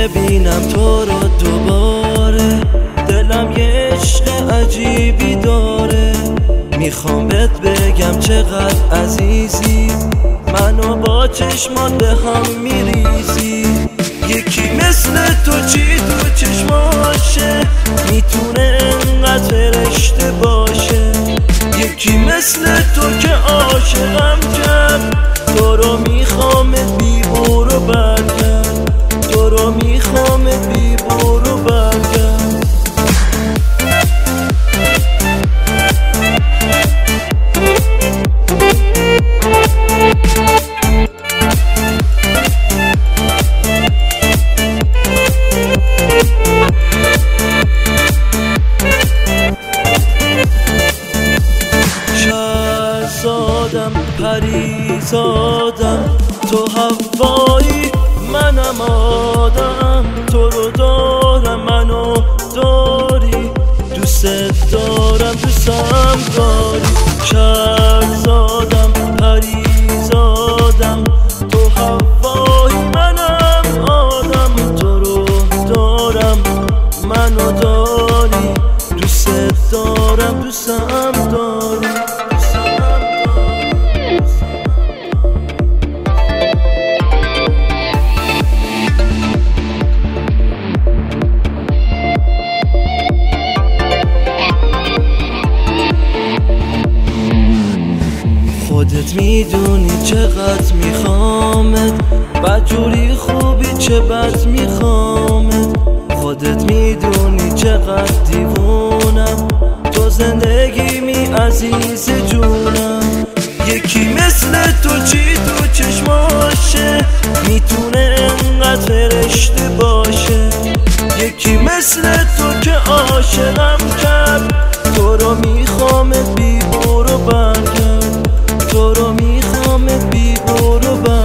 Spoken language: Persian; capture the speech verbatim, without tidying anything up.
ببینم تو رو دوباره، دلم یه عشق عجیبی داره. میخوام بهت بگم چقدر عزیزی، منو با چشمات به هم میریزی. یکی مثل تو چی تو چشماشه، میتونه انقدر فرشته باشه. یکی مثل تو که عاشقم کرد، تو رو میخوامت بی برو برگرد، تو رو میخوامت بی برو برگرد. شهرزادم پریزادم، تو هوایی منم آدم. تو رو دارم منو داری، دوست دارم دوستم داری. شهرزادم پریزادم، تو هوایی منم آدم. تو رو دارم منو داری، دوست دارم دوستم داری. خودت میدونی چقدر میخوامت، بدجوری خوبی چه بد میخوامت. خودت میدونی چقدر دیوونم، تو زندگیمی عزیز جونم. یکی مثل تو چی تو چشماشه، میتونه انقدر فرشته باشه. یکی مثل تو که عاشقم کرد، تو رو میخوامت بی برو برگرد، تو رو میخوامت بی برو برگرد.